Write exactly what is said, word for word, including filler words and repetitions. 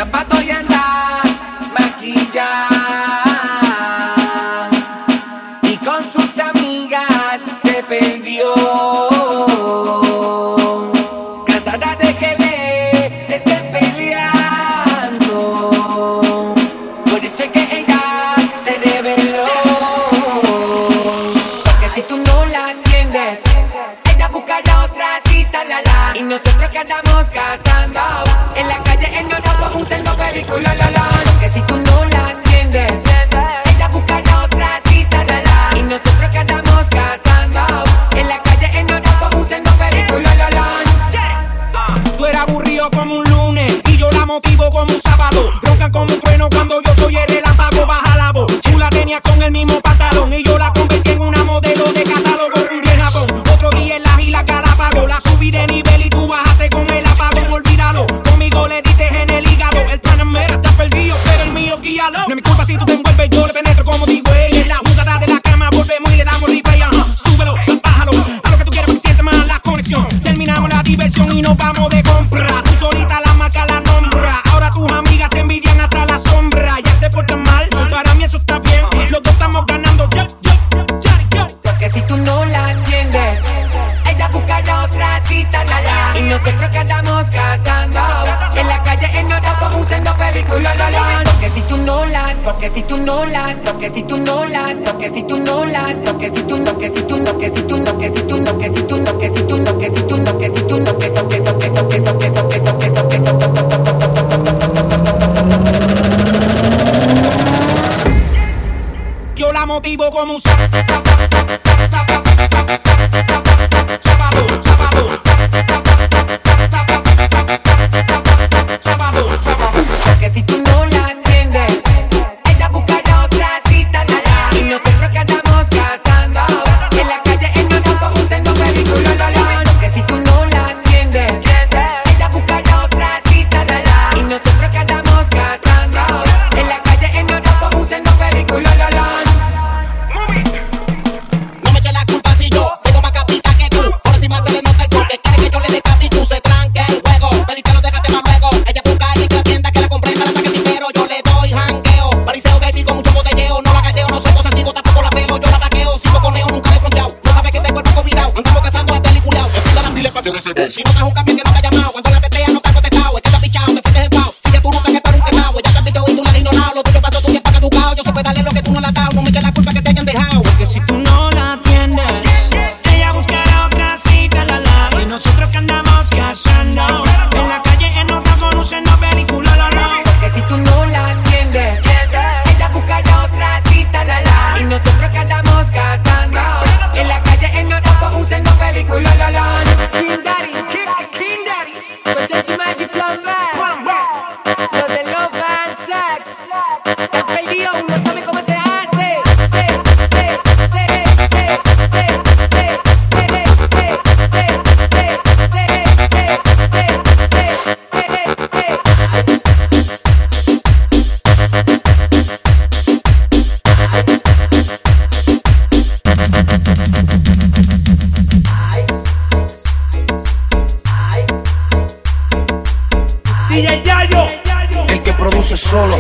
zapatos y andar maquillada. Y con sus amigas se perdió. Cansada de que le estén peleando. Por eso es que ella se rebeló. Porque si tú no la atiendes, ella buscará otra cita, la la. Y nosotros que andamos cazando en la calle en Europa, un sendo película, la la. Porque si tú no la atiendes, ella buscará otra cita, la la. Y nosotros que andamos cazando en la calle en Europa, un sendo película, la la. Tú eres aburrido como un lunes y yo la motivo como un sábado. Roncan como un trueno cuando yo soy el relámpago. Baja la voz, tú la tenías con el mismo pantalón y yo la convertí en una modelo de catálogo. Un día en Japón, otro día en las Islas Galápagos. La subí de nivel y tú bajaste con el apagón. Olvídalo, conmigo le diste en el hígado. El Panamera está perdido, pero el mío guíalo. No es mi culpa si tú te envuelves, yo le penetro como digo ella. En la jugada de la cama volvemos y le damos replay. Ajá, súbelo, bájalo, a lo que tú quieras porque siente más la conexión. Terminamos la diversión y nos vamos de compra. Tú solita la marca la nombra. Ahora tus amigas te envidian hasta la sombra. Ya se portan mal, para mí eso está bien. Los dos estamos ganando, yo, yo, yo, yo. Porque si tú no la atiendes, ella buscará otra cita, la la. Y nosotros que andamos cazando en la calle en Europa, un sendo película, la la. Porque si tú no la, porque si tú no la, porque si tú no la, porque si tú no la, porque si tú no, que si tú no, que si tú no, que si tú no, que si tú no, que si tú no, que si tú no, que si tú no, que eso, que eso, que eso, que eso, que eso, que eso, que eso, que eso. Yo la motivo como un sábado, sábado, sábado, sábado, sábado. Porque si tú no la atiendes, ella buscará otra cita, la la. Y nosotros que andamos cazando en la calle en Europa, un sendo película, la la. Porque si tú no la atiendes, ella buscará otra cita, la la. Y nosotros que andamos cazando en la calle en Europa, un sendo película, la la. No me eches la culpa si yo tengo más capita que tú. Ahora sí más se le nota el porque quiere que yo le dé capi. Tú se tranque el juego, pelita lo déjate más luego. Ella busca y la tienda que la comprenda, la saque sin pero. Yo le doy jangueo, pariseo baby con mucho botelleo. No la caldeo, no soy posesivo, tampoco la celo. Yo la vaqueo, si no coneo nunca le he fronteado. No sabe que tengo el paco virado, andamos cazando de peliculeado. Explora la fila, pasión ese dos. Si no te un cambio que no te ha llamado, cuando la tetea no te ha contestado. Es que te ha pichado, te fuiste en pao. Sigue tu ruta que para un quemado. Ella te ha pichado y tú la has ignorado. Lo tuyo pasó, tú ya pagas educado. Yo supe darle lo que tú no le has dado. No me eches la culpa que te hayan dejado. Porque si tú no la atiendes, ella buscará otra cita, la la. Y nosotros que andamos cazando en la calle en otra conociendo película, la la. Porque si tú no la atiendes, ella buscará otra cita, la la. Y nosotros que andamos cazando en la calle en Europa, un sendo película, la la. King Daddy, King Daddy, con tu Magic Plan Band. Los de Love and Sex están perdidos, no saben cómo se hace. D J Yayo, el que produce solo.